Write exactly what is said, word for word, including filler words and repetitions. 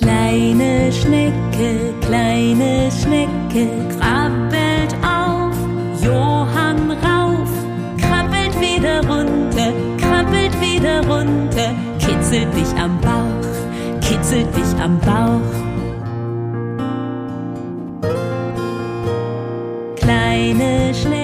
Kleine Schnecke, kleine Schnecke, krabbelt auf, Johann rauf, krabbelt wieder runter, krabbelt wieder runter, kitzelt dich am Bauch, kitzelt dich am Bauch. Kleine Schnecke,